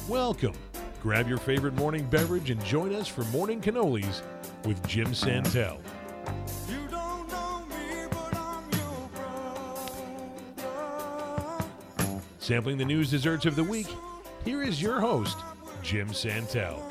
Welcome. Grab your favorite morning beverage and join us for Morning Cannolis with Jim Santel. You don't know me, but I'm your brother. Sampling the news desserts of the week, here is your host, Jim Santel.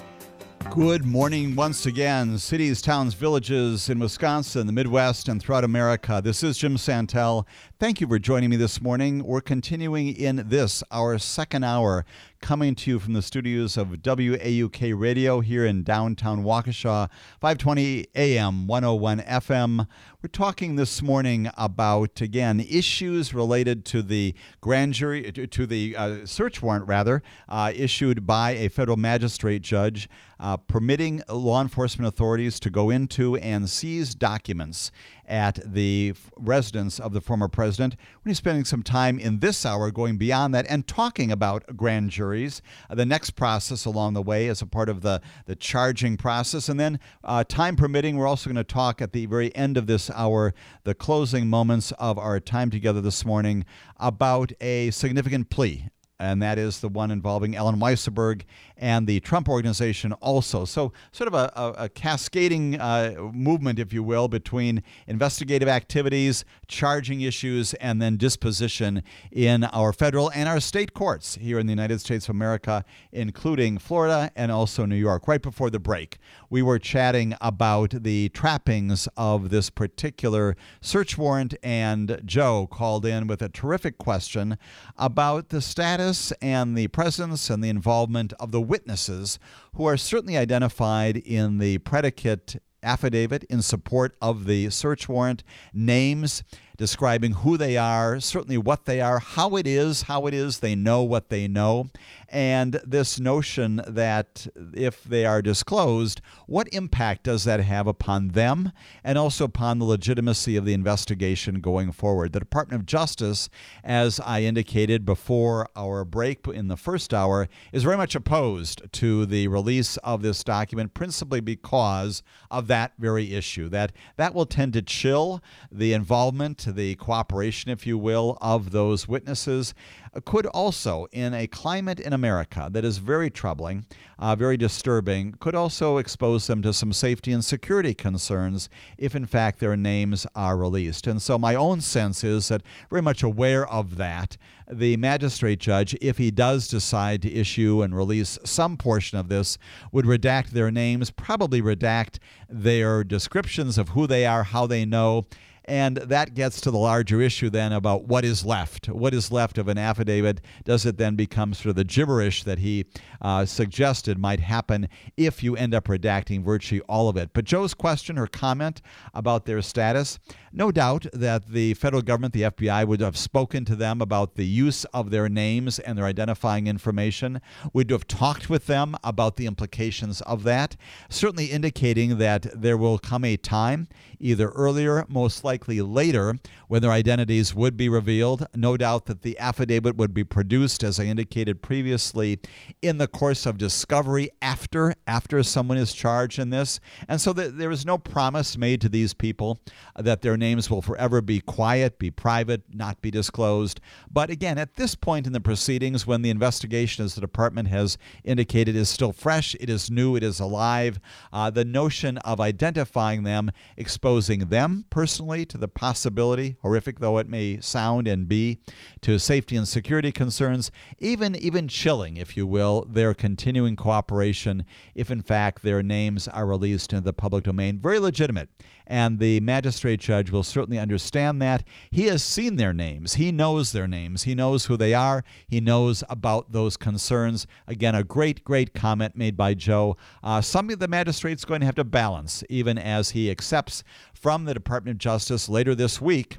Good morning once again, cities, towns, villages in Wisconsin, the Midwest, and throughout America. This is Jim Santel. Thank you for joining me this morning. We're continuing in this, our second hour, coming to you from the studios of WAUK Radio here in downtown Waukesha, 520 AM, 101 FM. We're talking this morning about, again, issues related to the grand jury, to the search warrant, rather, issued by a federal magistrate judge permitting law enforcement authorities to go into and seize documents at the residence of the former president. We're going to be spending some time in this hour going beyond that and talking about grand juries, the next process along the way as a part of the charging process. And then time permitting, we're also going to talk at the very end of this hour, the closing moments of our time together this morning, about a significant plea. And that is the one involving Allen Weisselberg and the Trump Organization also. So sort of a cascading movement, if you will, between investigative activities, charging issues, and then disposition in our federal and our state courts here in the United States of America, including Florida and also New York. Right before the break, we were chatting about the trappings of this particular search warrant, and Joe called in with a terrific question about the status and the presence and the involvement of the witnesses who are certainly identified in the predicate affidavit in support of the search warrant, names describing who they are, certainly what they are, how it is they know what they know, and this notion that if they are disclosed, what impact does that have upon them and also upon the legitimacy of the investigation going forward. The Department of Justice, as I indicated before our break in the first hour, is very much opposed to the release of this document, principally because of that very issue, that will tend to chill the involvement, the cooperation, if you will, of those witnesses. Could also, in a climate in America that is very troubling, very disturbing, could also expose them to some safety and security concerns if, in fact, their names are released. And so my own sense is that, very much aware of that, the magistrate judge, if he does decide to issue and release some portion of this, would redact their names, probably redact their descriptions of who they are, how they know. And that gets to the larger issue then about what is left. What is left of an affidavit? Does it then become sort of the gibberish that he suggested might happen if you end up redacting virtually all of it? But Joe's question, her comment about their status, no doubt that the federal government, the FBI, would have spoken to them about the use of their names and their identifying information, would have talked with them about the implications of that, certainly indicating that there will come a time, either earlier, most likely later, when their identities would be revealed. No doubt that the affidavit would be produced, as I indicated previously, in the course of discovery after someone is charged in this. And so there is no promise made to these people that their names will forever be quiet, be private, not be disclosed. But again, at this point in the proceedings, when the investigation, as the department has indicated, is still fresh, it is new, it is alive, the notion of identifying them, exposing them personally to the possibility, horrific though it may sound and be, to safety and security concerns, even chilling, if you will, their continuing cooperation if in fact their names are released into the public domain. Very legitimate. And the magistrate judge will certainly understand that. He has seen their names. He knows their names. He knows who they are. He knows about those concerns. Again, a great comment made by Joe. Something the magistrate's going to have to balance, even as he accepts from the Department of Justice later this week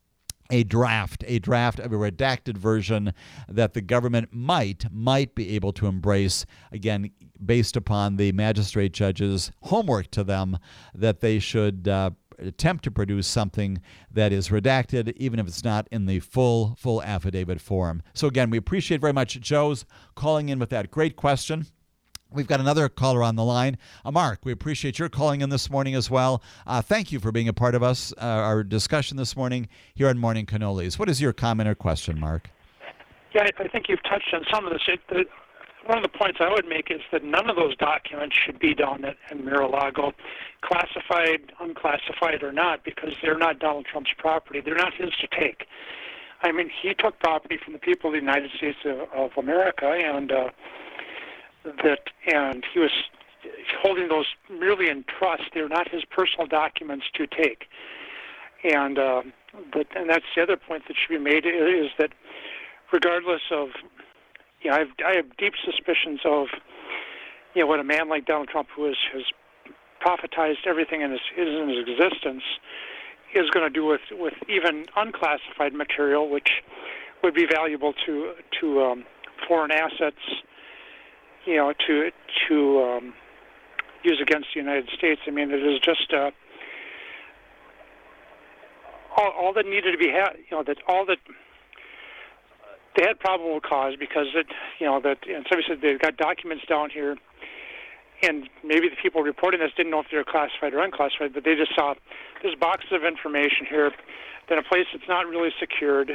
a draft of a redacted version that the government might be able to embrace, again, based upon the magistrate judge's homework to them, that they should attempt to produce something that is redacted, even if it's not in the full affidavit form. So again, we appreciate very much Joe's calling in with that great question. We've got another caller on the line. Mark, we appreciate your calling in this morning as well. Thank you for being a part of our discussion this morning here on Morning Cannolis. What is your comment or question, Mark? Yeah, I think you've touched on some of this. one of the points I would make is that none of those documents should be down in Mar-a-Lago, classified, unclassified, or not, because they're not Donald Trump's property. They're not his to take. I mean, he took property from the people of the United States of America, and he was holding those merely in trust. They're not his personal documents to take. And that's the other point that should be made, is that regardless of, I have deep suspicions of, what a man like Donald Trump, who has prophetized everything in his existence, is going to do with even unclassified material, which would be valuable to foreign assets, to use against the United States. I mean, it is just all that needed to be had. That they had probable cause, because and somebody said they've got documents down here, and maybe the people reporting this didn't know if they were classified or unclassified, but they just saw this box of information here, then a place that's not really secured,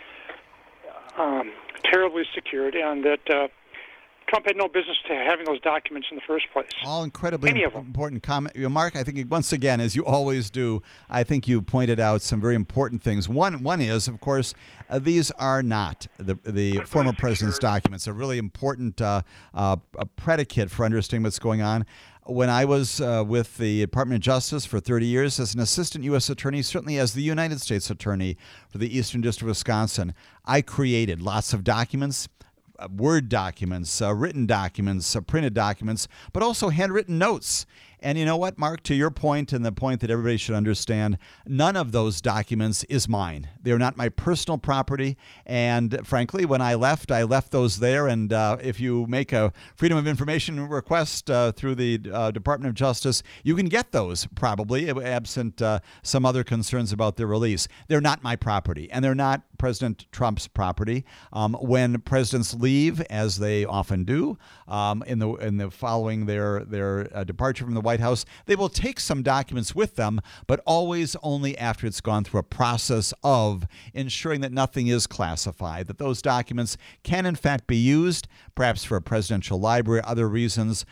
terribly secured, and that Trump had no business to having those documents in the first place. All incredibly important comment. Mark, I think, once again, as you always do, I think you pointed out some very important things. One is, of course, these are not the former president's documents. A really important a predicate for understanding what's going on. When I was with the Department of Justice for 30 years as an assistant U.S. attorney, certainly as the United States attorney for the Eastern District of Wisconsin, I created lots of documents, Word documents, written documents, printed documents, but also handwritten notes. And you know what, Mark, to your point and the point that everybody should understand, none of those documents is mine. They're not my personal property. And frankly, when I left those there. And if you make a Freedom of Information request through the Department of Justice, you can get those probably, absent some other concerns about their release. They're not my property, and they're not President Trump's property. When presidents leave, as they often do, in the following their departure from the White House, they will take some documents with them, but always only after it's gone through a process of ensuring that nothing is classified, that those documents can in fact be used, perhaps for a presidential library, other reasons,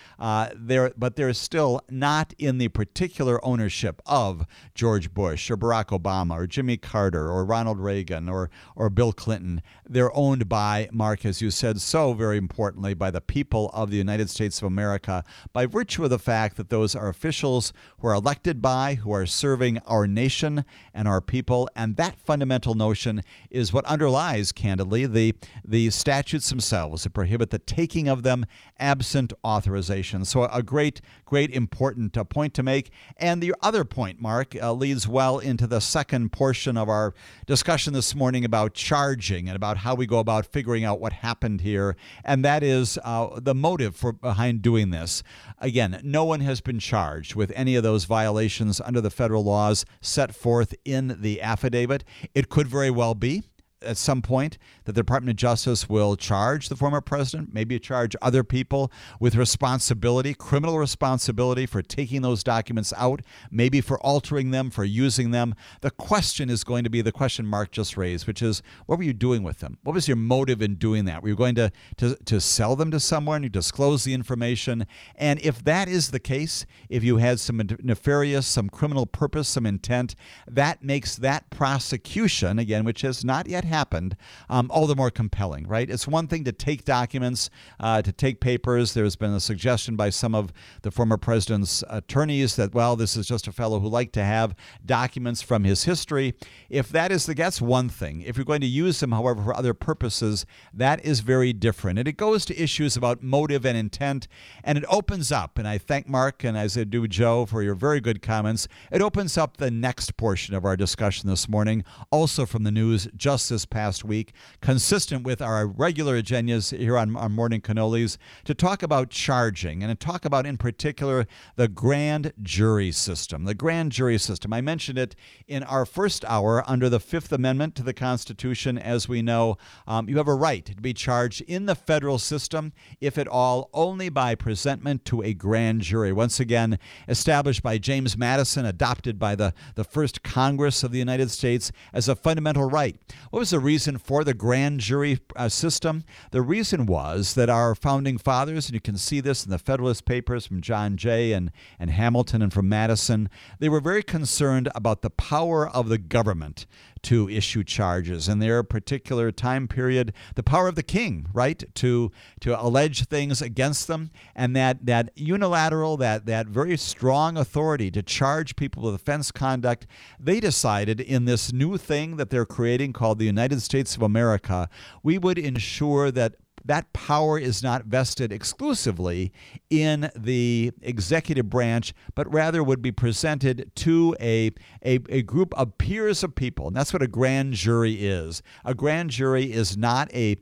but they're still not in the particular ownership of George Bush or Barack Obama or Jimmy Carter or Ronald Reagan or Bill Clinton. They're owned by, Mark, as you said so very importantly, by the people of the United States of America, by virtue of the fact that those are officials who are elected by, who are serving our nation and our people. And that fundamental notion is what underlies, candidly, the statutes themselves that prohibit the taking of them absent authorization. So a great important point to make. And the other point, Mark, leads well into the second portion of our discussion this morning about charging and about how we go about figuring out what happened here. And that is the motive behind doing this. Again, no one has been charged with any of those violations under the federal laws set forth in the affidavit. It could very well be at some point that the Department of Justice will charge the former president, maybe charge other people with responsibility, criminal responsibility for taking those documents out, maybe for altering them, for using them. The question is going to be the question Mark just raised, which is, what were you doing with them? What was your motive in doing that? Were you going to sell them to someone? You disclose the information? And if that is the case, if you had some nefarious, some criminal purpose, some intent, that makes that prosecution, again, which has not yet happened, all the more compelling, right? It's one thing to take documents, to take papers. There's been a suggestion by some of the former president's attorneys that, well, this is just a fellow who liked to have documents from his history. If that is that's one thing. If you're going to use them, however, for other purposes, that is very different. And it goes to issues about motive and intent, and it opens up, and I thank Mark and as I do Joe for your very good comments, it opens up the next portion of our discussion this morning, also from the news just this past week, consistent with our regular agendas here on Morning Cannolis, to talk about charging and to talk about, in particular, the grand jury system. The grand jury system. I mentioned it in our first hour under the Fifth Amendment to the Constitution. As we know, you have a right to be charged in the federal system, if at all, only by presentment to a grand jury. Once again, established by James Madison, adopted by the first Congress of the United States as a fundamental right. What was the reason for the grand jury system? The reason was that our founding fathers, and you can see this in the Federalist Papers from John Jay and Hamilton and from Madison, they were very concerned about the power of the government to issue charges. In their particular time period, the power of the king, right, to allege things against them, and that unilateral, that very strong authority to charge people with offense conduct, they decided in this new thing that they're creating called the United States of America, we would ensure that that power is not vested exclusively in the executive branch, but rather would be presented to a group of peers of people. And that's what a grand jury is. A grand jury is not a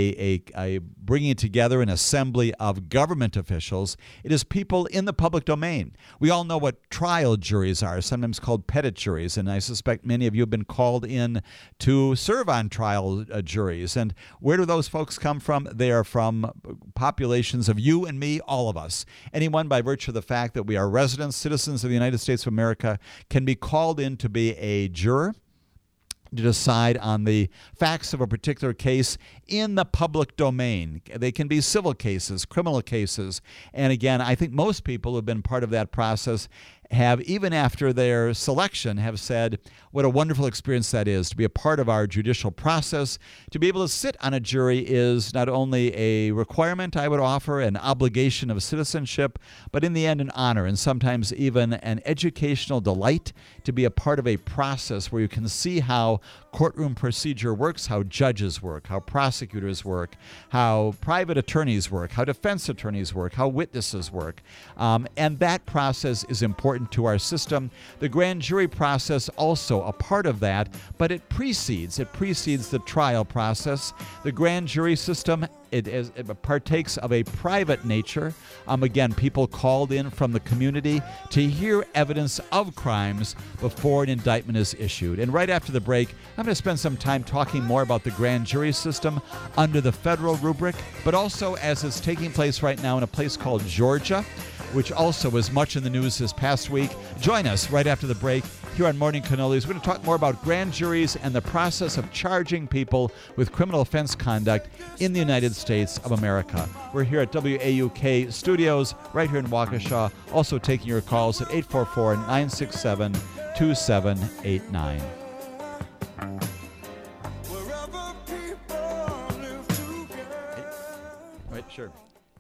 bringing together an assembly of government officials. It is people in the public domain. We all know what trial juries are, sometimes called petit juries, and I suspect many of you have been called in to serve on trial juries. And where do those folks come from? They are from populations of you and me, all of us. Anyone, by virtue of the fact that we are residents, citizens of the United States of America, can be called in to be a juror to decide on the facts of a particular case in the public domain. They can be civil cases, criminal cases. And again, I think most people who have been part of that process have, even after their selection, have said what a wonderful experience that is to be a part of our judicial process. To be able to sit on a jury is not only a requirement, I would offer, an obligation of citizenship, but in the end an honor and sometimes even an educational delight to be a part of a process where you can see how courtroom procedure works, how judges work, how prosecutors work, how private attorneys work, how defense attorneys work, how witnesses work. And that process is important to our system. The grand jury process also a part of that, but it precedes the trial process. The grand jury system, it partakes of a private nature. Again, people called in from the community to hear evidence of crimes before an indictment is issued. And right after the break, I'm going to spend some time talking more about the grand jury system under the federal rubric, but also as it's taking place right now in a place called Georgia, which also was much in the news this past week. Join us right after the break here on Morning Cannolis. We're going to talk more about grand juries and the process of charging people with criminal offense conduct in the United States of America. We're here at WAUK Studios right here in Waukesha, also taking your calls at 844-967-2789. Wherever people live together. Right, sure.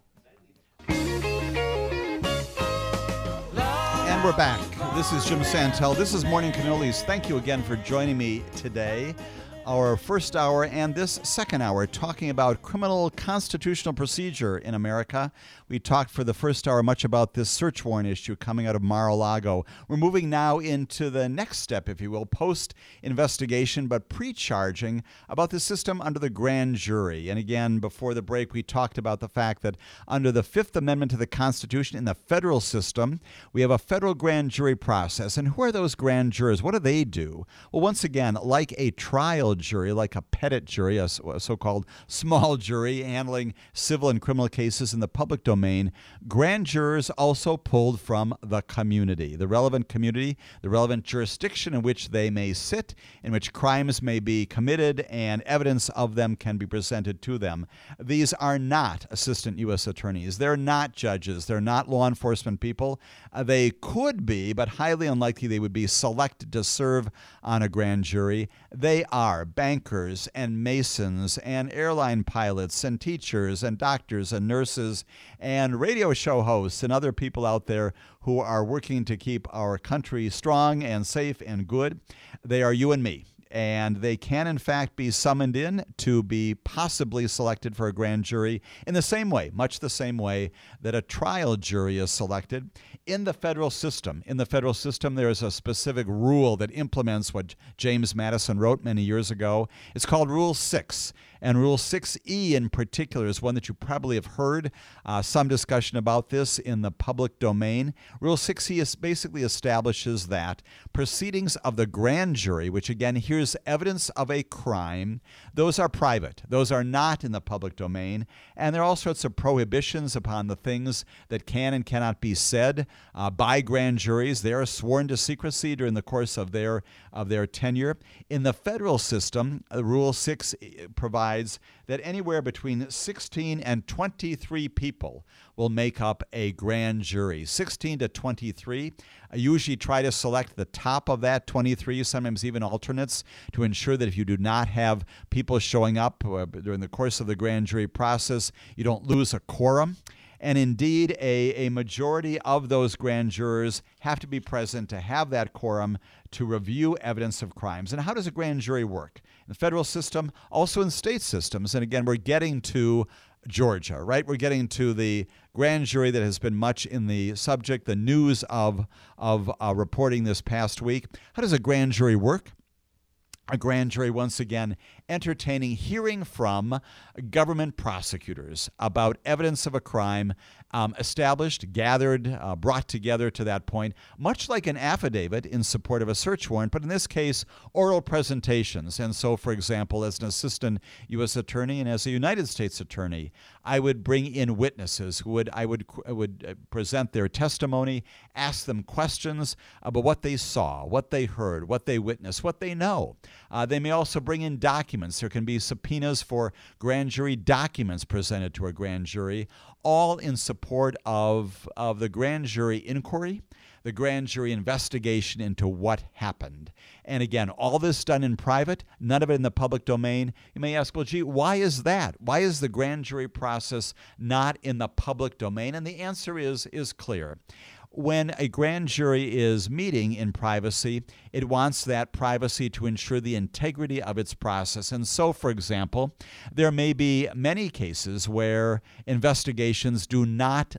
And we're back. This is Jim Santel. This is Morning Cannolis. Thank you again for joining me today. Our first hour and this second hour talking about criminal constitutional procedure in America. We talked for the first hour much about this search warrant issue coming out of Mar-a-Lago. We're moving now into the next step, if you will, post-investigation but pre-charging about the system under the grand jury. And again, before the break, we talked about the fact that under the Fifth Amendment to the Constitution in the federal system, we have a federal grand jury process. And who are those grand jurors? What do they do? Well, once again, like a trial jury, like a petit jury, a so-called small jury handling civil and criminal cases in the public domain, grand jurors also pulled from the community, the relevant jurisdiction in which they may sit, in which crimes may be committed, and evidence of them can be presented to them. These are not assistant U.S. attorneys. They're not judges. They're not law enforcement people. They could be, but highly unlikely they would be selected to serve on a grand jury. They are bankers and masons and airline pilots and teachers and doctors and nurses and radio show hosts and other people out there who are working to keep our country strong and safe and good. They are you and me. And they can, in fact, be summoned in to be possibly selected for a grand jury in the same way, much the same way that a trial jury is selected in the federal system. In the federal system, there is a specific rule that implements what James Madison wrote many years ago. It's called Rule 6. And Rule 6E in particular is one that you probably have heard some discussion about this in the public domain. Rule 6E basically establishes that proceedings of the grand jury, which again hears hears evidence of a crime, those are private. Those are not in the public domain. And there are all sorts of prohibitions upon the things that can and cannot be said by grand juries. They are sworn to secrecy during the course of their tenure. In the federal system, Rule 6 provides that anywhere between 16 and 23 people will make up a grand jury. 16 to 23. I usually try to select the top of that 23, sometimes even alternates, to ensure that if you do not have people showing up during the course of the grand jury process, you don't lose a quorum. And indeed, a majority of those grand jurors have to be present to have that quorum to review evidence of crimes. And how does a grand jury work? In the federal system, also in state systems. And again, we're getting to Georgia, right? We're getting to the grand jury that has been much in the subject, the news of reporting this past week. How does a grand jury work? A grand jury, once again, entertaining hearing from government prosecutors about evidence of a crime established, gathered, brought together to that point, much like an affidavit in support of a search warrant, but in this case, oral presentations. And so, for example, as an assistant U.S. attorney and as a United States attorney, I would bring in witnesses who I would present their testimony, ask them questions about what they saw, what they heard, what they witnessed, what they know. They may also bring in documents. There can be subpoenas for grand jury documents presented to a grand jury, all in support of the grand jury inquiry, the grand jury investigation into what happened. And again, all this done in private, none of it in the public domain. You may ask, well, gee, why is that? Why is the grand jury process not in the public domain? And the answer is clear. When a grand jury is meeting in privacy, it wants that privacy to ensure the integrity of its process. And so, for example, there may be many cases where investigations do not,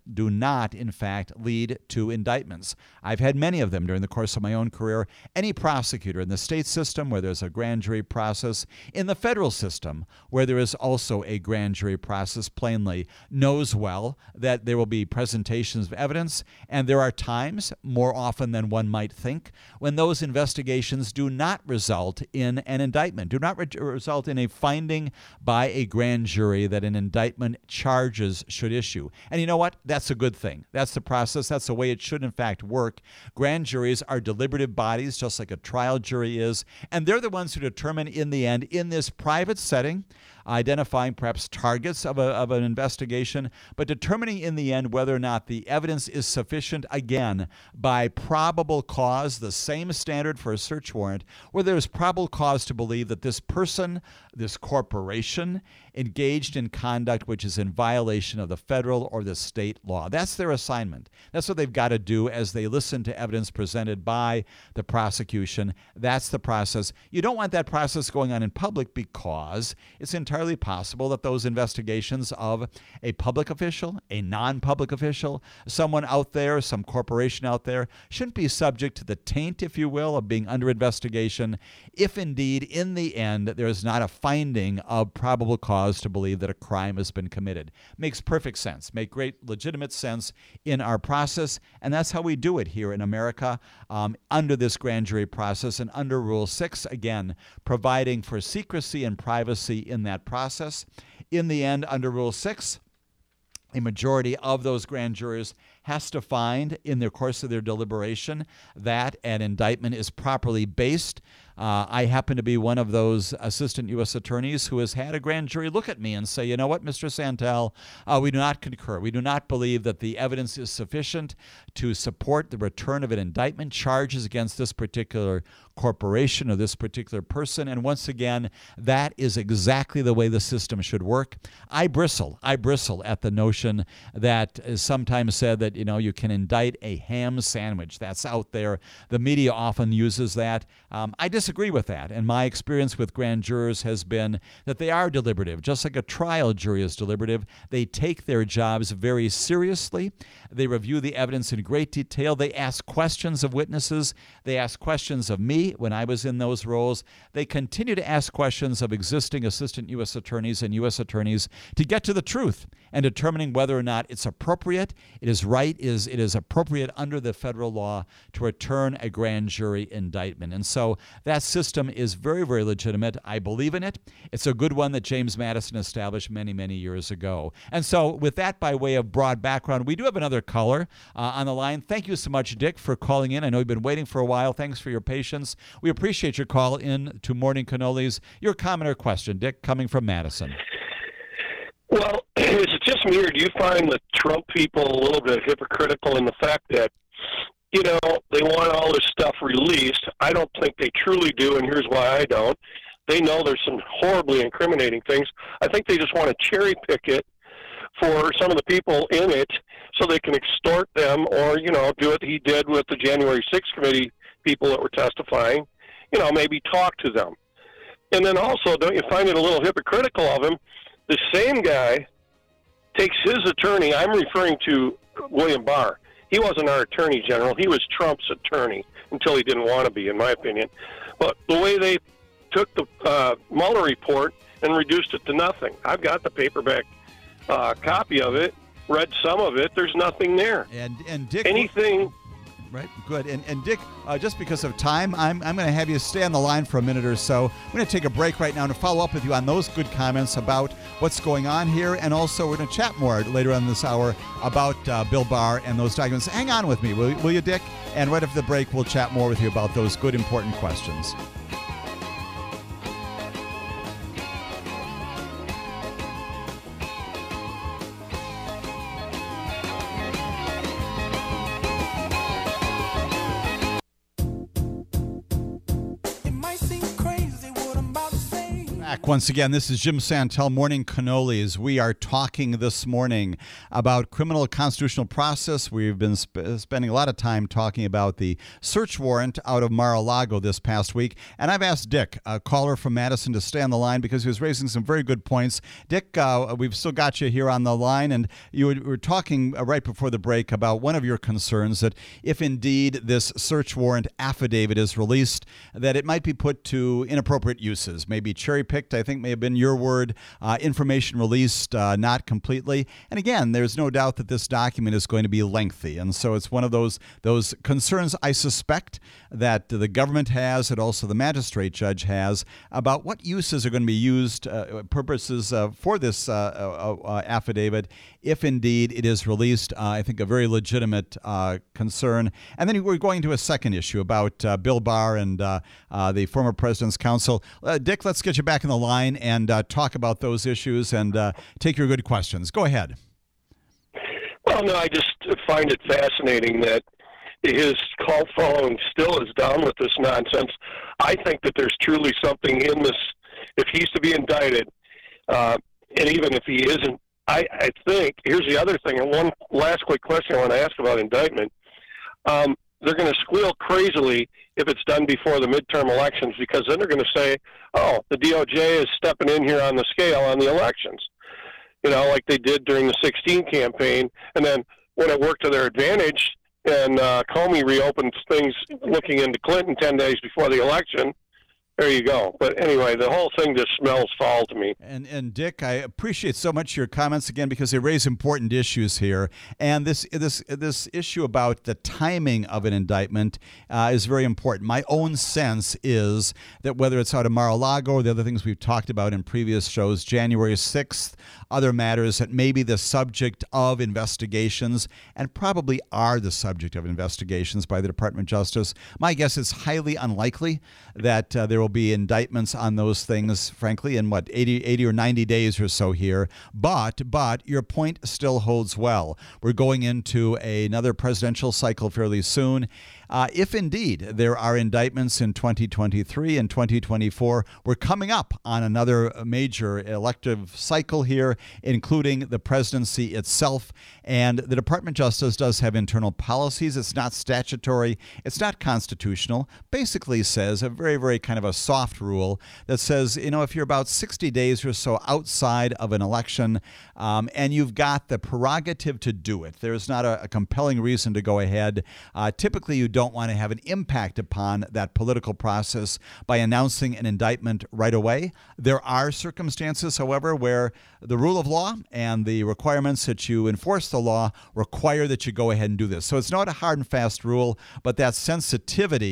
in fact, lead to indictments. I've had many of them during the course of my own career. Any prosecutor in the state system where there's a grand jury process, in the federal system where there is also a grand jury process, plainly knows well that there will be presentations of evidence, and there are times, more often than one might think, when those investigations do not result in an indictment, do not result in a finding by a grand jury that an indictment charges should issue. And you know what? That's a good thing. That's the process. That's the way it should, in fact, work. Grand juries are deliberative bodies, just like a trial jury is, and they're the ones who determine in the end, in this private setting, identifying perhaps targets of an investigation, but determining in the end whether or not the evidence is sufficient, again, by probable cause, the same standard for a search warrant, where there's probable cause to believe that this person, this corporation, engaged in conduct which is in violation of the federal or the state law. That's their assignment. That's what they've got to do as they listen to evidence presented by the prosecution. That's the process. You don't want that process going on in public because it's entirely possible that those investigations of a public official, a non-public official, someone out there, some corporation out there, shouldn't be subject to the taint, if you will, of being under investigation if indeed in the end there is not a finding of probable cause to believe that a crime has been committed. Makes perfect sense, make great legitimate sense in our process, and that's how we do it here in America under this grand jury process and under Rule 6, again, providing for secrecy and privacy in that process. In the end, under Rule 6, a majority of those grand jurors has to find in the course of their deliberation that an indictment is properly based. I happen to be one of those assistant U.S. attorneys who has had a grand jury look at me and say, you know what, Mr. Santel, we do not concur. We do not believe that the evidence is sufficient to support the return of an indictment charges against this particular corporation or this particular person. And once again, that is exactly the way the system should work. I bristle at the notion that is sometimes said that, you can indict a ham sandwich. That's out there. The media often uses that. I disagree with that. And my experience with grand jurors has been that they are deliberative. Just like a trial jury is deliberative, they take their jobs very seriously. They review the evidence in great detail. They ask questions of witnesses. They ask questions of me when I was in those roles. They continue to ask questions of existing assistant U.S. attorneys and U.S. attorneys to get to the truth and determining whether or not it's appropriate, it is right, it is appropriate under the federal law to return a grand jury indictment. And so That system is very, very legitimate. I believe in it. It's a good one that James Madison established many, many years ago. And so with that by way of broad background, we do have another caller on the line. Thank you so much, Dick, for calling in. I know you've been waiting for a while. Thanks for your patience. We appreciate your call in to Morning Cannolis. Your comment or question, Dick, coming from Madison. Well, is it just me, or do you find the Trump people a little bit hypocritical in the fact that, you know, they want all this stuff released? I don't think they truly do, and here's why I don't. They know there's some horribly incriminating things. I think they just want to cherry pick it for some of the people in it so they can extort them, or, you know, do what he did with the January 6th committee people that were testifying, you know, maybe talk to them. And then also, don't you find it a little hypocritical of him? The same guy takes his attorney. I'm referring to William Barr. He wasn't our attorney general. He was Trump's attorney until he didn't want to be, in my opinion. But the way they took the Mueller report and reduced it to nothing. I've got the paperback copy of it, read some of it. There's nothing there. And Dick, anything. Right, good. And Dick, just because of time, I'm going to have you stay on the line for a minute or so. I'm going to take a break right now to follow up with you on those good comments about what's going on here, and also we're going to chat more later on this hour about Bill Barr and those documents. Hang on with me, will you, Dick? And right after the break, we'll chat more with you about those good, important questions. Once again, this is Jim Santel, Morning Cannolis. We are talking this morning about criminal constitutional process. We've been spending a lot of time talking about the search warrant out of Mar-a-Lago this past week. And I've asked Dick, a caller from Madison, to stay on the line because he was raising some very good points. Dick, we've still got you here on the line, and you were talking right before the break about one of your concerns, that if indeed this search warrant affidavit is released, that it might be put to inappropriate uses, maybe cherry-picked, I think may have been your word, information released not completely. And again, there's no doubt that this document is going to be lengthy. And so it's one of those concerns I suspect that the government has, and also the magistrate judge has, about what uses are going to be used, purposes for this affidavit, if indeed it is released. I think a very legitimate concern. And then we're going to a second issue about Bill Barr and the former president's counsel. Dick, let's get you back in the line and talk about those issues and take your good questions. Go ahead. Well, no, I just find it fascinating that his call phone still is down with this nonsense. I think that there's truly something in this. If he's to be indicted, and even if he isn't, I think, here's the other thing, and one last quick question I want to ask about indictment. They're going to squeal crazily if it's done before the midterm elections, because then they're going to say, oh, the DOJ is stepping in here on the scale on the elections, you know, like they did during the 2016 campaign. And then when it worked to their advantage and Comey reopened things looking into Clinton 10 days before the election, there you go. But anyway, the whole thing just smells foul to me. And Dick, I appreciate so much your comments again, because they raise important issues here. And this issue about the timing of an indictment is very important. My own sense is that whether it's out of Mar-a-Lago or the other things we've talked about in previous shows, January 6th, other matters that may be the subject of investigations, and probably are the subject of investigations by the Department of Justice, my guess is highly unlikely that there will be indictments on those things, frankly, in 80 or 90 days or so here. But your point still holds well. We're going into another presidential cycle fairly soon. If indeed there are indictments in 2023 and 2024, we're coming up on another major elective cycle here, including the presidency itself. And the Department of Justice does have internal policies. It's not statutory. It's not constitutional. Basically says a very, very kind of a soft rule that says, you know, if you're about 60 days or so outside of an election and you've got the prerogative to do it, there's not a compelling reason to go ahead. Typically, you don't want to have an impact upon that political process by announcing an indictment right away. There are circumstances, however, where the rule of law and the requirements that you enforce the law require that you go ahead and do this. So it's not a hard and fast rule, but that sensitivity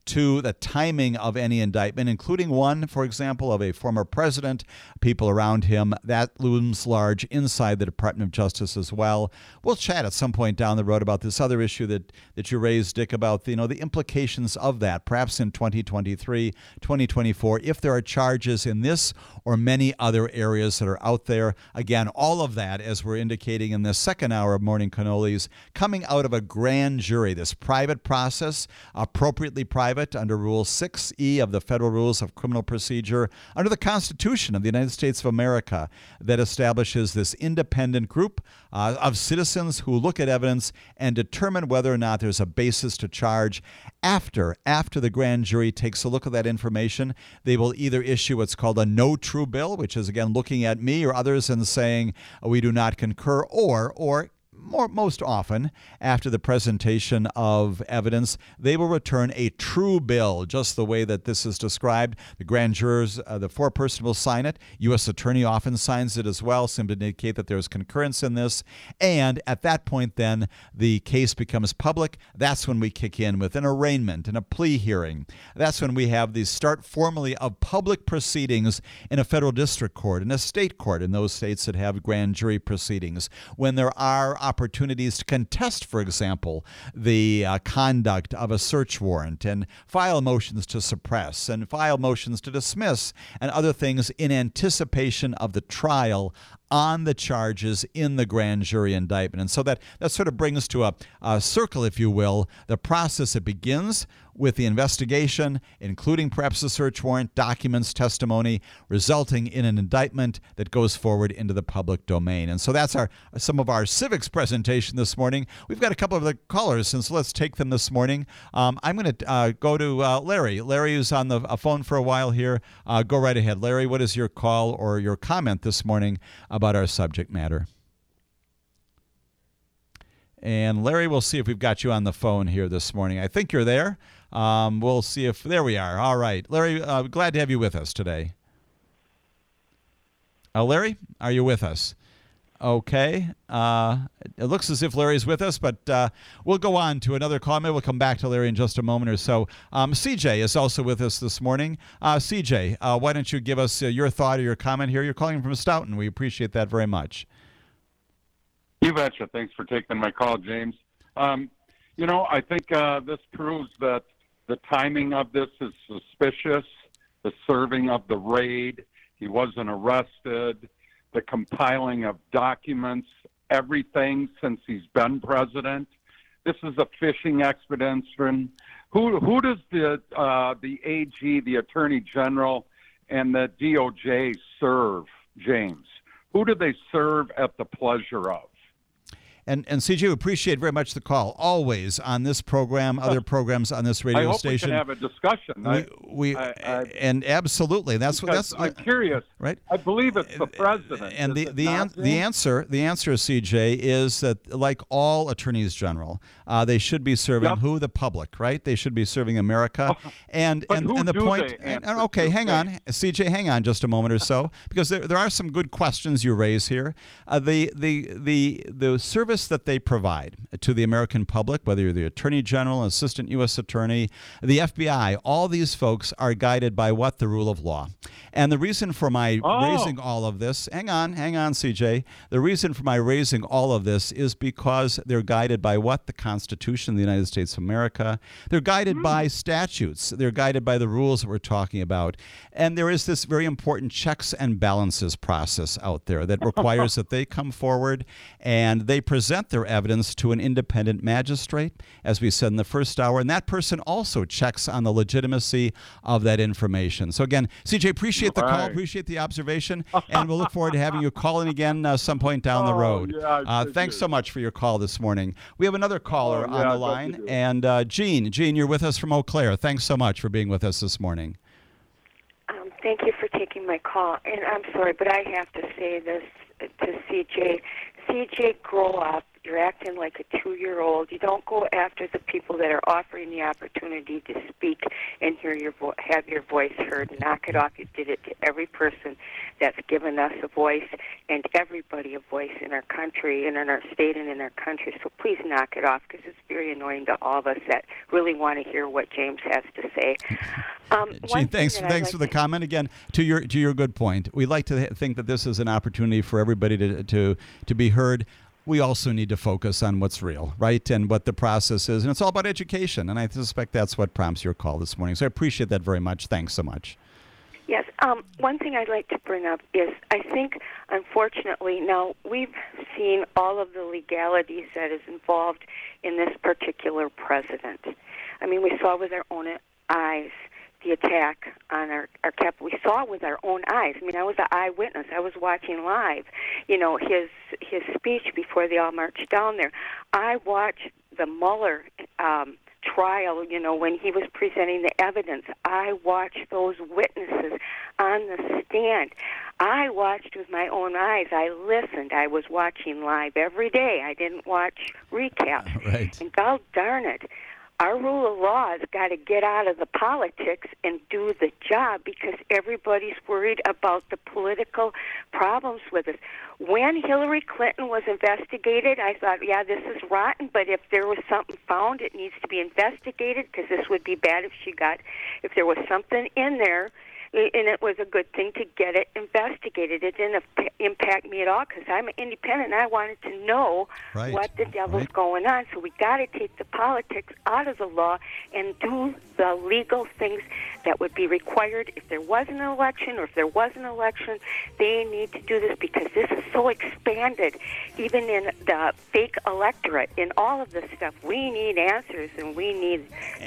to the timing of any indictment, including one, for example, of a former president, people around him. That looms large inside the Department of Justice as well. We'll chat at some point down the road about this other issue that you raised, Dick, about the implications of that, perhaps in 2023, 2024, if there are charges in this or many other areas that are out there. Again, all of that, as we're indicating in the second hour of Morning Cannolis, coming out of a grand jury, this private process, appropriately private under Rule 6E of the Federal Rules of Criminal Procedure, under the Constitution of the United States of America, that establishes this independent group of citizens who look at evidence and determine whether or not there's a basis to charge. After the grand jury takes a look at that information, they will either issue what's called a no true bill, which is, again, looking at me or others and saying we do not concur, or most often, after the presentation of evidence, they will return a true bill, just the way that this is described. The grand jurors, the foreperson will sign it. U.S. Attorney often signs it as well, simply to indicate that there's concurrence in this. And at that point, then, the case becomes public. That's when we kick in with an arraignment and a plea hearing. That's when we have the start formally of public proceedings in a federal district court, in a state court, in those states that have grand jury proceedings. When there are opportunities to contest, for example, the conduct of a search warrant and file motions to suppress and file motions to dismiss and other things in anticipation of the trial on the charges in the grand jury indictment. And so that sort of brings to a circle, if you will, the process that begins with the investigation, including perhaps a search warrant, documents, testimony, resulting in an indictment that goes forward into the public domain. And so that's some of our civics presentation this morning. We've got a couple of the callers, and so let's take them this morning. I'm going to go to Larry. Larry, who's on the phone for a while here. Go right ahead. Larry, what is your call or your comment this morning about our subject matter? And Larry, we'll see if we've got you on the phone here this morning. I think you're there. We'll see if, there we are. All right. Larry, glad to have you with us today. Larry, are you with us? Okay. It looks as if Larry's with us, but we'll go on to another call. Maybe we'll come back to Larry in just a moment or so. CJ is also with us this morning. CJ, why don't you give us your thought or your comment here? You're calling from Stoughton. We appreciate that very much. You betcha. Thanks for taking my call, James. I think this proves that the timing of this is suspicious. The serving of the raid, he wasn't arrested, the compiling of documents, everything since he's been president. This is a fishing expedition. Who does the AG, the Attorney General, and the DOJ serve, James? Who do they serve at the pleasure of? And CJ, we appreciate very much the call. Always on this program, other programs on this radio station. I hope we can have a discussion. And absolutely, that's I'm curious. Right? I believe it's the president. And the answer, CJ, is that like all attorneys general, they should be serving who? The public, right? They should be serving America. And the point. Okay, hang on, CJ, hang on just a moment or so, because there are some good questions you raise here. The service that they provide to the American public, whether you're the Attorney General, Assistant U.S. Attorney, the FBI, all these folks are guided by what? The rule of law. And the reason for my raising all of this, hang on, CJ. The reason for my raising all of this is because they're guided by what? The Constitution of the United States of America. They're guided by statutes. They're guided by the rules that we're talking about. And there is this very important checks and balances process out there that requires that they come forward and they present their evidence to an independent magistrate, as we said in the first hour, and that person also checks on the legitimacy of that information. So again, CJ, appreciate the call, appreciate the observation, and we'll look forward to having you call in again some point down the road. Thanks so much for your call this morning. We have another caller on the line, and Jean, you're with us from Eau Claire. Thanks so much for being with us this morning. Thank you for taking my call, and I'm sorry, but I have to say this to CJ. CJ, grow up. You're acting like a 2-year-old. You don't go after the people that are offering the opportunity to speak and hear have your voice heard. Knock it off. You did it to every person that's given us a voice and everybody a voice in our country and in our state and in our country. So please knock it off, because it's very annoying to all of us that really want to hear what James has to say. Gene, thanks for the comment again. To your good point, we like to think that this is an opportunity for everybody to be heard. We also need to focus on what's real, right, and what the process is. And it's all about education, and I suspect that's what prompts your call this morning. So I appreciate that very much. Thanks so much. Yes. One thing I'd like to bring up is I think, unfortunately, now we've seen all of the legalities that is involved in this particular president. I mean, we saw with our own eyes the attack on our Capitol. We saw it with our own eyes. I mean, I was an eyewitness. I was watching live, his speech before they all marched down there. I watched the Mueller trial, when he was presenting the evidence. I watched those witnesses on the stand. I watched with my own eyes. I listened. I was watching live every day. I didn't watch recaps. Right. And God darn it, our rule of law has got to get out of the politics and do the job, because everybody's worried about the political problems with us. When Hillary Clinton was investigated, I thought, yeah, this is rotten, but if there was something found, it needs to be investigated, because this would be bad if there was something in there. And it was a good thing to get it investigated. It didn't impact me at all, because I'm independent and I wanted to know what the devil's going on. So we got to take the politics out of the law and do the legal things that would be required if there was an election, or if there was an election. They need to do this, because this is so expanded, even in the fake electorate, in all of this stuff. We need answers, and we need,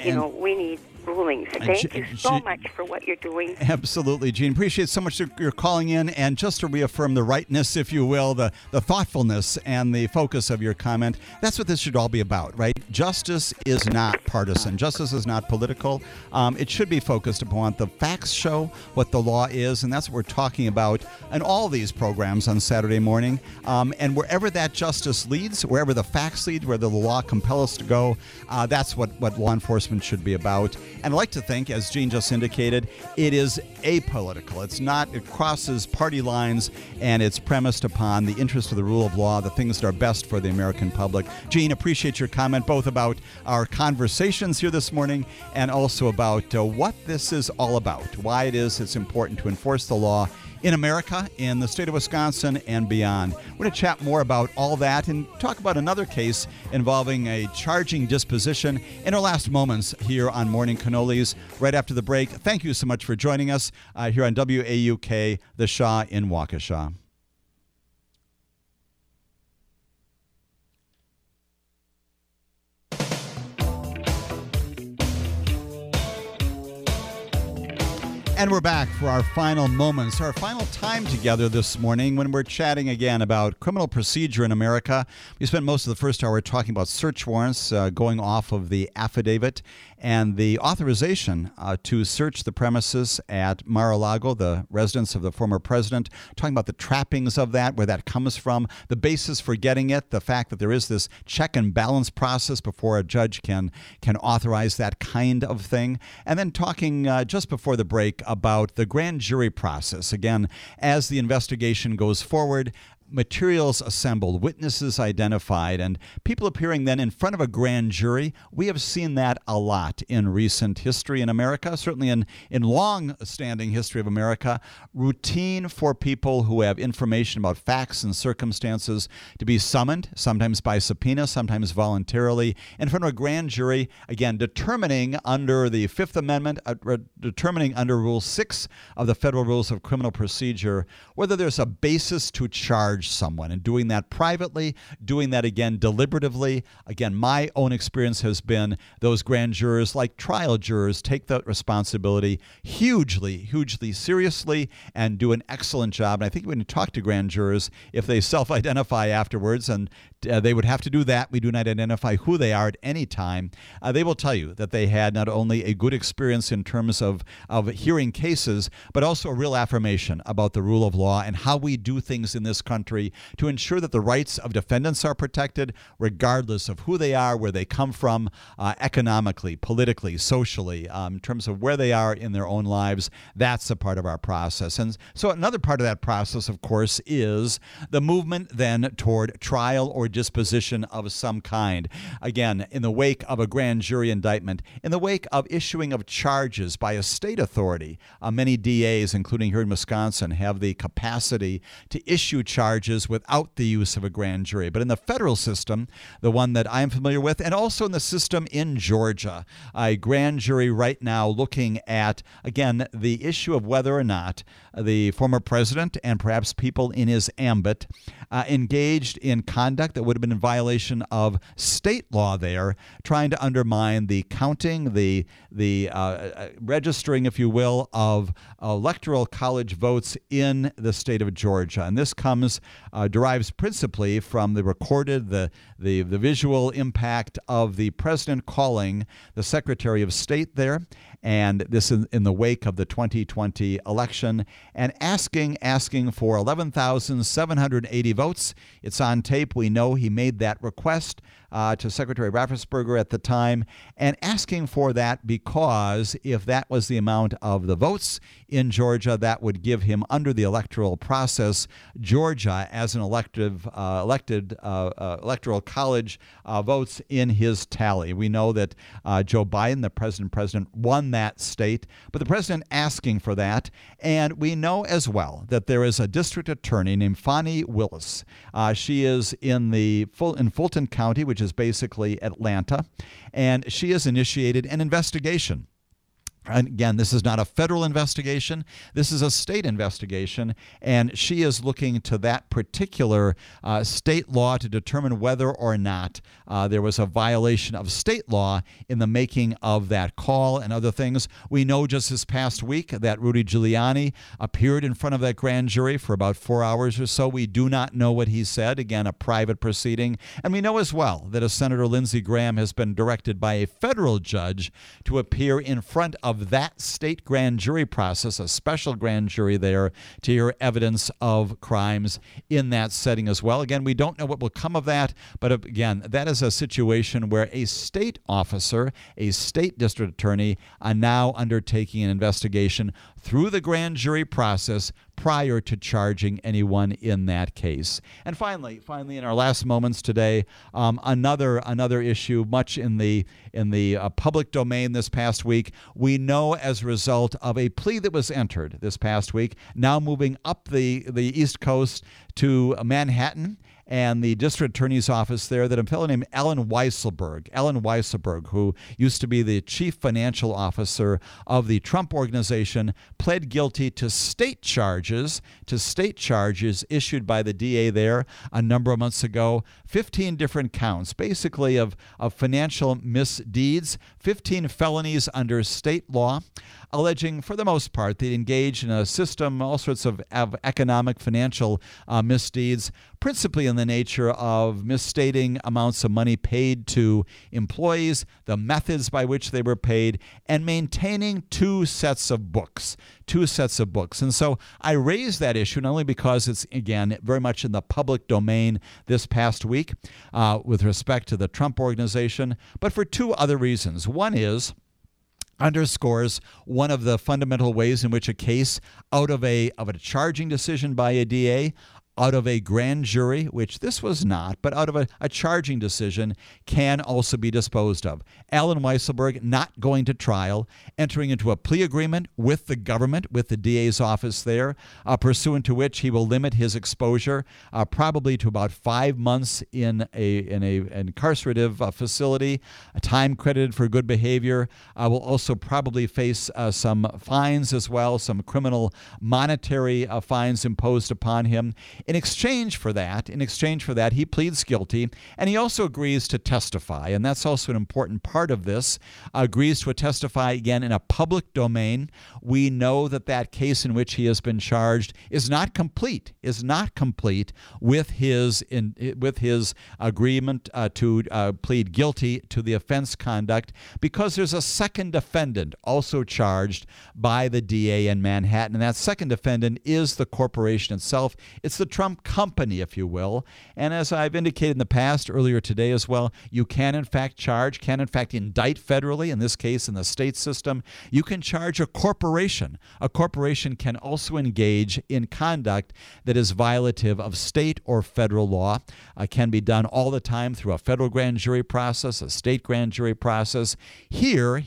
we need rulings. Thank you so much for what you're doing. Absolutely, Gene. Appreciate so much your calling in, and just to reaffirm the rightness, if you will, the thoughtfulness and the focus of your comment. That's what this should all be about, right? Justice is not partisan. Justice is not political. It should be focused upon what the facts show, what the law is, and that's what we're talking about in all these programs on Saturday morning. And wherever that justice leads, wherever the facts lead, where the law compels us to go, that's what law enforcement should be about. And I'd like to think, as Gene just indicated, it is apolitical. It crosses party lines, and it's premised upon the interest of the rule of law, the things that are best for the American public. Gene, appreciate your comment, both about our conversations here this morning and also about what this is all about, why it's important to enforce the law in America, in the state of Wisconsin, and beyond. We're going to chat more about all that and talk about another case involving a charging disposition in our last moments here on Morning Cannolis right after the break. Thank you so much for joining us here on WAUK, The Shaw in Waukesha. And we're back for our final moments, our final time together this morning when we're chatting again about criminal procedure in America. We spent most of the first hour talking about search warrants going off of the affidavit and the authorization to search the premises at Mar-a-Lago, the residence of the former president, talking about the trappings of that, where that comes from, the basis for getting it, the fact that there is this check and balance process before a judge can authorize that kind of thing. And then talking just before the break about the grand jury process. Again, as the investigation goes forward, materials assembled, witnesses identified, and people appearing then in front of a grand jury. We have seen that a lot in recent history in America, certainly in long-standing history of America. Routine for people who have information about facts and circumstances to be summoned, sometimes by subpoena, sometimes voluntarily, in front of a grand jury, again, determining under the Fifth Amendment, determining under Rule 6 of the Federal Rules of Criminal Procedure, whether there's a basis to charge someone, and doing that privately, doing that again deliberatively. Again, my own experience has been those grand jurors, like trial jurors, take that responsibility hugely seriously and do an excellent job. And I think when you talk to grand jurors, if they self-identify afterwards, and they would have to do that, we do not identify who they are at any time, they will tell you that they had not only a good experience in terms of hearing cases, but also a real affirmation about the rule of law and how we do things in this country country to ensure that the rights of defendants are protected, regardless of who they are, where they come from, economically, politically, socially, in terms of where they are in their own lives. That's a part of our process. And so another part of that process, of course, is the movement then toward trial or disposition of some kind. Again, in the wake of a grand jury indictment, in the wake of issuing of charges by a state authority, many DAs, including here in Wisconsin, have the capacity to issue charges without the use of a grand jury. But in the federal system, the one that I'm familiar with, and also in the system in Georgia, a grand jury right now looking at, again, the issue of whether or not the former president and perhaps people in his ambit engaged in conduct that would have been in violation of state law there, trying to undermine the counting, the registering, if you will, of electoral college votes in the state of Georgia. And this derives principally from the recorded, the visual impact of the president calling the Secretary of State there, and this in the wake of the 2020 election, and asking for 11,780 votes. It's on tape. We know he made that request to Secretary Raffensperger at the time, and asking for that because if that was the amount of the votes in Georgia, that would give him, under the electoral process, Georgia as an elected electoral college votes in his tally. We know that Joe Biden, the president, won that state, but the president asking for that. And we know as well that there is a district attorney named Fani Willis. She is in Fulton County, which is basically Atlanta, and she has initiated an investigation. And again, this is not a federal investigation. This is a state investigation, and she is looking to that particular state law to determine whether or not there was a violation of state law in the making of that call and other things. We know just this past week that Rudy Giuliani appeared in front of that grand jury for about 4 hours or so. We do not know what he said. Again, a private proceeding. And we know as well that a Senator Lindsey Graham has been directed by a federal judge to appear in front of that state grand jury process, a special grand jury there, to hear evidence of crimes in that setting as well. Again, we don't know what will come of that, but again, that is a situation where a state officer, a state district attorney, are now undertaking an investigation through the grand jury process prior to charging anyone in that case. And finally, in our last moments today, another issue much in the public domain this past week. We know as a result of a plea that was entered this past week, now moving up the East Coast to Manhattan, and the district attorney's office there, that a fellow named Allen Weisselberg, who used to be the chief financial officer of the Trump Organization, pled guilty to state charges issued by the DA there a number of months ago. 15 different counts, basically of financial misdeeds, 15 felonies under state law, alleging, for the most part, they engaged in a system, all sorts of economic, financial misdeeds, principally in the nature of misstating amounts of money paid to employees, the methods by which they were paid, and maintaining two sets of books. And so I raise that issue not only because it's, again, very much in the public domain this past week with respect to the Trump Organization, but for two other reasons. One is, underscores one of the fundamental ways in which a case out of a charging decision by a DA, out of a grand jury, which this was not, but out of a charging decision, can also be disposed of. Allen Weisselberg not going to trial, entering into a plea agreement with the government, with the DA's office there, pursuant to which he will limit his exposure probably to about 5 months in an incarcerative facility, a time credited for good behavior. Will also probably face some fines as well, some criminal monetary fines imposed upon him. In exchange for that, he pleads guilty, and he also agrees to testify, and that's also an important part of this, agrees to testify again in a public domain. We know that case in which he has been charged is not complete with his agreement to plead guilty to the offense conduct, because there's a second defendant also charged by the DA in Manhattan, and that second defendant is the corporation itself. It's the Trump company, if you will. And as I've indicated in the past, earlier today as well, you can in fact indict federally, in this case in the state system. You can charge a corporation. A corporation can also engage in conduct that is violative of state or federal law. Can be done all the time through a federal grand jury process, a state grand jury process. Here,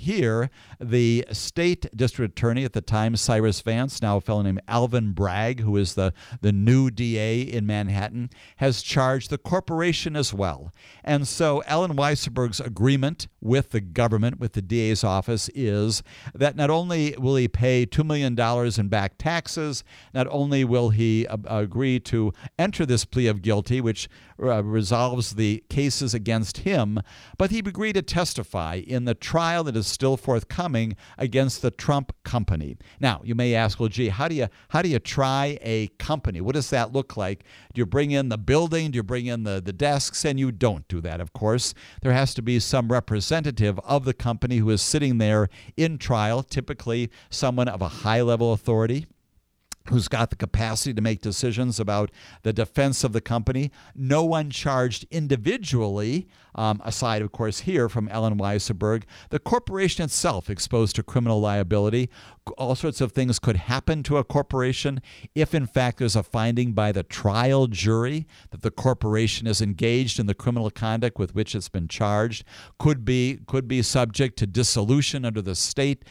the state district attorney at the time, Cyrus Vance, now a fellow named Alvin Bragg, who is the new DA in Manhattan, has charged the corporation as well. And so Alan Weisselberg's agreement with the government, with the DA's office, is that not only will he pay $2 million in back taxes, not only will he agree to enter this plea of guilty, which resolves the cases against him, but he agreed to testify in the trial that is still forthcoming against the Trump company. Now, you may ask, well, gee, how do you try a company? What does that look like? Do you bring in the building? Do you bring in the desks? And you don't do that, of course. There has to be some representative of the company who is sitting there in trial, typically someone of a high-level authority, who's got the capacity to make decisions about the defense of the company. No one charged individually, aside, of course, here from Alan Weisselberg. The corporation itself exposed to criminal liability. All sorts of things could happen to a corporation if, in fact, there's a finding by the trial jury that the corporation is engaged in the criminal conduct with which it's been charged. Could be subject to dissolution under the state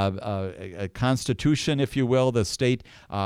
constitution, if you will, the state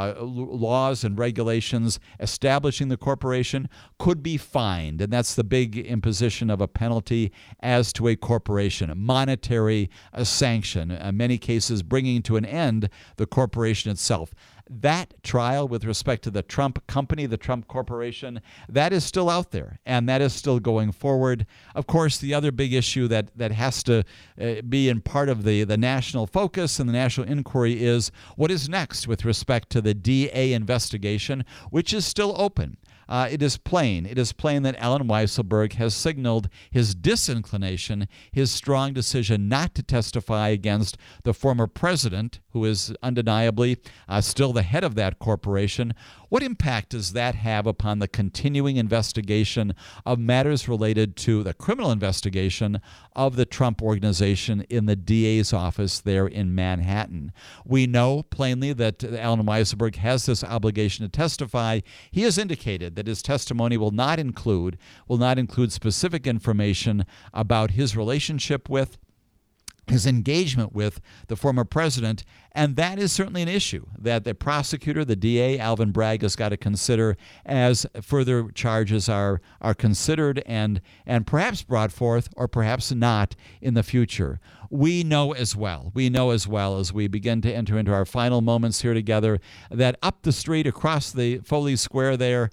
laws and regulations establishing the corporation. Could be fined, and that's the big imposition of a penalty as to a corporation, a monetary sanction, in many cases bringing to an end the corporation itself. That trial with respect to the Trump company, the Trump corporation, that is still out there, and that is still going forward. Of course, the other big issue that has to be in part of the national focus and the national inquiry is what is next with respect to the DA investigation, which is still open. It is plain that Alan Weisselberg has signaled his disinclination, his strong decision not to testify against the former president, who is undeniably still the head of that corporation. What impact does that have upon the continuing investigation of matters related to the criminal investigation of the Trump organization in the DA's office there in Manhattan? We know plainly that Alan Weisselberg has this obligation to testify. He has indicated that his testimony will not include specific information about his relationship with, his engagement with the former president, and that is certainly an issue that the prosecutor, the DA, Alvin Bragg, has got to consider as further charges are considered and perhaps brought forth or perhaps not in the future. We know as well as we begin to enter into our final moments here together that up the street across the Foley Square there,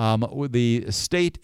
the state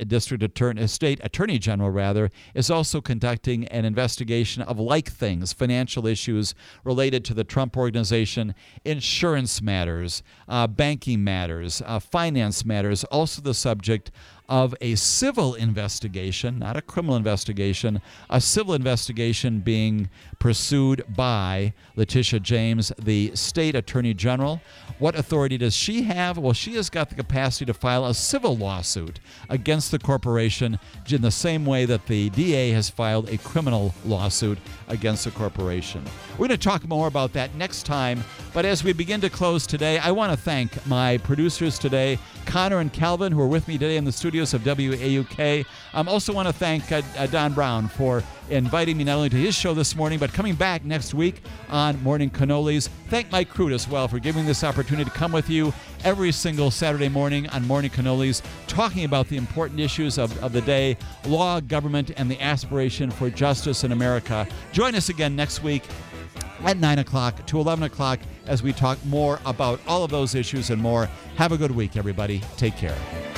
attorney general is also conducting an investigation of like things, financial issues related to the Trump organization, insurance matters, banking matters, finance matters, also the subject of a civil investigation, not a criminal investigation, a civil investigation being pursued by Letitia James, the state attorney general. What authority does she have? Well, she has got the capacity to file a civil lawsuit against the corporation in the same way that the DA has filed a criminal lawsuit against the corporation. We're going to talk more about that next time, but as we begin to close today, I want to thank my producers today, Connor and Calvin, who are with me today in the studios of WAUK. I also want to thank Don Brown for inviting me not only to his show this morning, but coming back next week on Morning Cannolis. Thank Mike Crute as well for giving this opportunity to come with you every single Saturday morning on Morning Cannolis, talking about the important issues of the day, law, government, and the aspiration for justice in America. Join us again next week at 9 o'clock to 11 o'clock as we talk more about all of those issues and more. Have a good week, everybody. Take care.